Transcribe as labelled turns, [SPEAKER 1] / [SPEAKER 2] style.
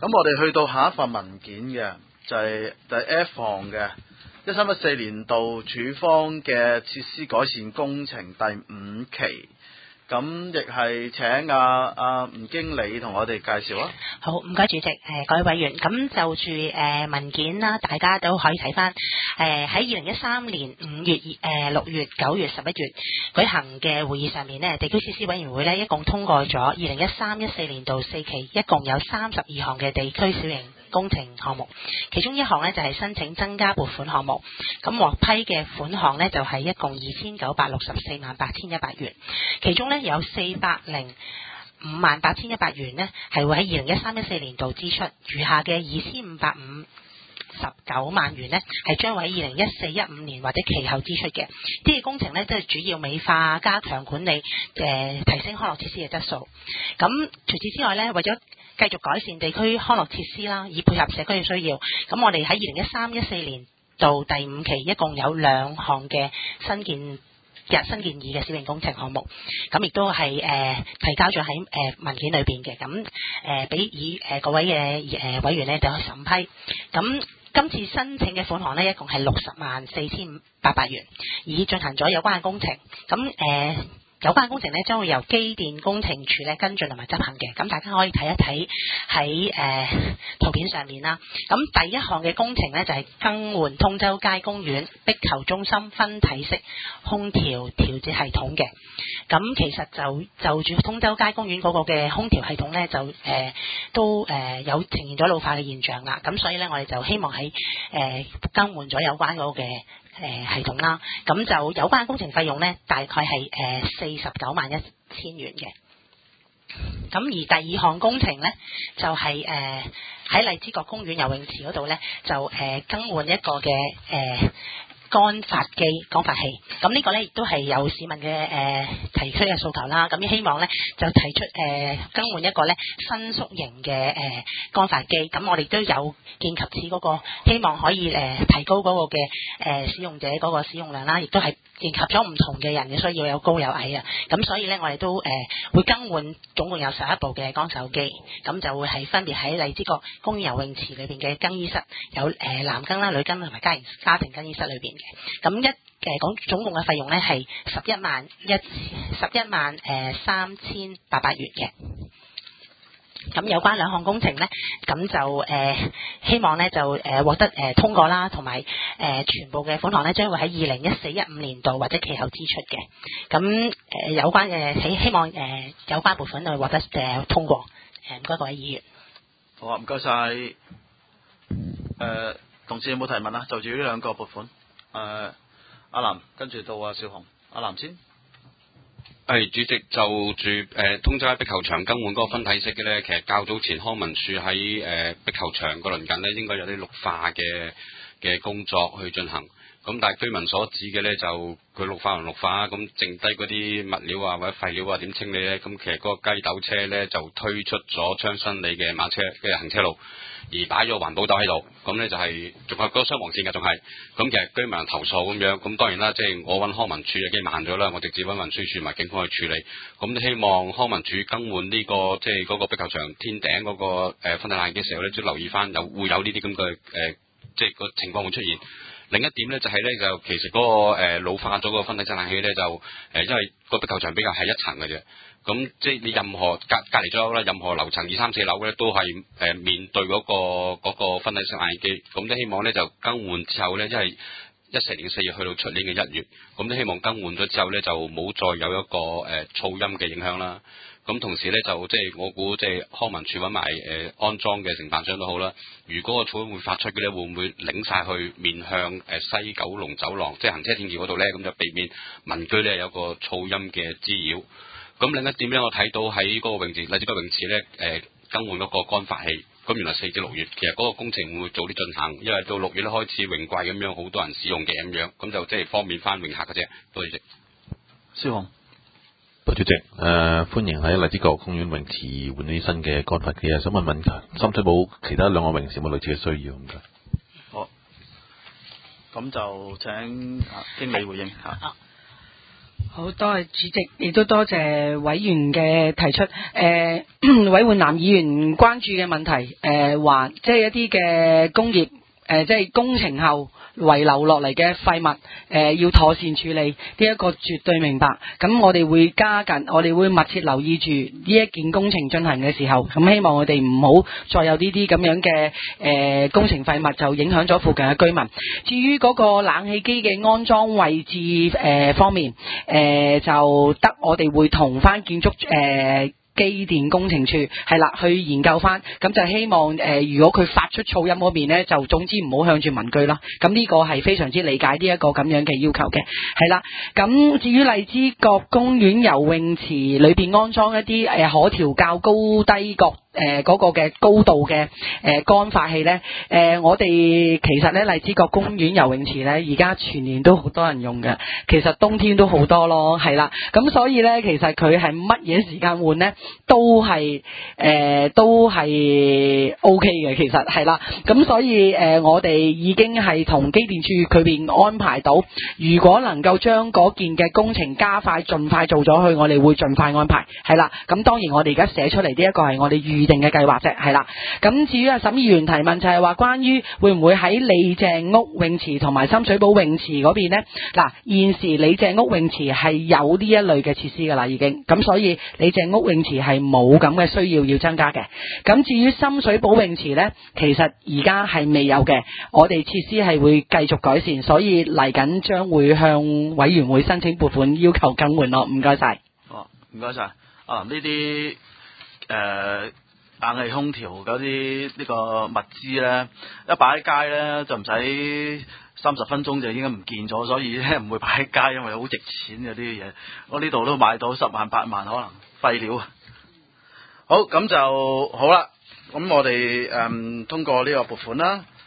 [SPEAKER 1] 咁我哋去到下一份文件嘅，就係第 F 項嘅13-14年度處方嘅設施改善工程第5期。咁亦係請吳經理同我哋介紹啊。
[SPEAKER 2] 好，唔該主席，各位委員，咁就住文件啦，大家都可以睇翻。喺2013年5月、6月、9月、11月舉行嘅會議上面呢，地區設施委員會呢一共通過咗2013-14年度4期，一共有32項嘅地區小型工程項目，其中一項呢就係申請增加撥款項目，咁獲批嘅款項呢就係一共29648100元，其中呢有4058100元呢係會喺2013-14年度支出，餘下嘅2559萬元呢係將會喺2014-15年或者其後支出嘅。呢個工程呢，即係主要美化、加強管理，提升康樂設施嘅質素。咁除此之外呢，為咗繼續改善地區康樂設施啦，以配合社區嘅需要，咁我哋喺2013-14年度第5期一共有2項嘅新建議嘅小型工程項目，咁亦都係提交咗喺文件裏邊嘅，咁俾各位嘅委員呢就去審批。咁今次申請嘅款項呢，一共係604800元，已進行咗有關嘅工程。咁有關工程呢，將會由機電工程處呢跟進同埋執行嘅，咁大家可以睇一睇喺圖片上面啦。咁第一項嘅工程呢，就係更換通州街公園壁球中心分體式空調調節系統嘅。咁其實就住通州街公園嗰個嘅空調系統呢，就都有呈現咗老化嘅現象啦。咁所以呢，我哋就希望喺更換咗有關嗰個嘅系統啦，咁就有關工程費用呢，大概係491000元嘅。咁而第二項工程呢，就係喺荔枝角公園游泳池嗰度呢，就更換一個嘅乾發器，咁呢個呢亦都係有市民嘅提出嘅訴求啦。咁希望呢就提出更換一個呢伸縮型嘅乾發機。咁我哋都有見及此嗰個，希望可以提高嗰個嘅使用者嗰個使用量啦，亦都係見及咗唔同嘅人嘅需要，有高有矮啊。咁所以呢，我哋都會更換總共有11部嘅乾手機，咁就會係分別喺荔枝角公園游泳池裏邊嘅更衣室，有男更啦、女更同埋家庭更衣室裏邊。咁講總共嘅費用呢係113800元嘅。咁有關2項工程呢，咁就希望呢就獲得通過啦，同埋全部嘅款項呢將會喺2014-15年度或者其後支出嘅。咁有關嘅希望有關撥款就獲得通過。唔該各位議員。
[SPEAKER 1] 好啊，唔該晒。同事有冇提問啊？就住呢2個撥款。阿南，跟住到阿少雄。阿南先。
[SPEAKER 3] 係主席，就住通州壁球場更換嗰個分體式嘅呢，其實較早前康文署喺壁球場個鄰近呢，應該有啲綠化嘅工作去進行。咁但係居民所指嘅呢，就佢綠化同綠化，咁剩低嗰啲物料啊或者廢料啊點清理呢？咁其實嗰個雞斗車呢，就推出咗昌新里嘅馬車嘅行車路，而擺咗環保斗喺度，咁呢就係仲有嗰個雙黃線嘅，仲係咁其實居民投訴咁樣，咁當然啦，即係我揾康文署已經慢咗啦，我直接揾運輸署同埋警方去處理，咁希望康文署更換呢個即係嗰個壁球場天頂嗰個分體冷氣嘅時候呢，都留意翻會有呢啲咁嘅即係個情況會出現。另一點呢，就係呢，就其實嗰個老化咗個分體式冷氣呢，就因為個壁球場比較係一層嘅啫，咁即係你任何隔離咗啦，任何樓層2、3、4樓呢，都係面對嗰個分體式冷氣機，咁都希望呢，就更換之後呢，因為14年4月去到出年嘅1月，咁都希望更換咗之後呢，就冇再有一個噪音嘅影響啦。咁同時呢，就即係我估即係康文署揾埋安裝嘅承辦商都好啦。如果個草會發出嘅呢，會唔會擰晒去面向西九龍走廊，即係行車天橋嗰度呢？咁就避免民居呢有個噪音嘅滋擾。咁另一點呢，我睇到喺嗰個荔枝角泳池呢，更換嗰個乾發器。咁原來4至6月，其實嗰個工程會早啲進行，因為到6月咧開始泳季咁樣，好多人使用嘅咁樣，咁就即係方便翻泳客嘅啫。多謝主席。
[SPEAKER 1] 蕭雄。
[SPEAKER 4] 主席，歡迎喺荔枝角公園泳池換啲新嘅乾發機啊！想問深水埗其他2個泳池有冇類似嘅需要咁嘅？
[SPEAKER 1] 好，咁就請經理回應嚇。
[SPEAKER 5] 好多謝主席，亦都多謝委員嘅提出。委員南議員關注嘅問題，話即係一啲嘅工業，即係工程後遺留落嚟嘅廢物，要妥善處理，呢一個絕對明白。咁我哋會加緊，我哋會密切留意住呢一件工程進行嘅時候，咁希望我哋唔好再有呢啲咁樣嘅工程廢物，就影響咗附近嘅居民。至於嗰個冷氣機嘅安裝位置方面，就得我哋會同翻建築機電工程處係啦，去研究翻，咁就希望如果佢發出噪音嗰邊呢，就總之唔好向住民居啦。咁呢個係非常之理解呢一個咁樣嘅要求嘅，係啦。咁至於荔枝角公園游泳池裏邊安裝一啲可調校高低角嗰個嘅高度嘅乾化器呢，我哋其實呢，荔枝角公園游泳池呢，而家全年都好多人用嘅，其實冬天都好多咯，係啦。咁所以呢，其實佢係乜嘢時間換呢？都係 OK 嘅，其實係啦。咁所以我哋已經係同機電處佢邊安排到，如果能夠將嗰件嘅工程加快盡快做咗去，我哋會盡快安排，係啦。咁當然我哋而家寫出嚟呢一個係我哋預定嘅計劃啫，係啦。咁至於沈議員提問就係話關於會唔會喺李鄭屋泳池同埋深水埗泳池嗰邊呢？嗱，現時李鄭屋泳池係有呢一類嘅設施㗎啦，已經。咁所以李鄭屋泳池係冇咁嘅需要增加嘅。咁至於深水埗泳池呢，其實而家係未有嘅，我哋設施係會繼續改善，所以嚟緊將會向委員會申請撥款要求更換咯。唔該晒。
[SPEAKER 1] 哦，唔該晒。啊，呢啲冷氣空調嗰啲呢個物資呢，一擺喺街呢，就唔使30分鐘就已經唔見咗，所以咧唔會擺喺街，因為好值錢嘅呢啲嘢。我呢度都買到10萬8萬，可能廢料啊。好，咁就好啦。咁我哋通過呢個撥款啦。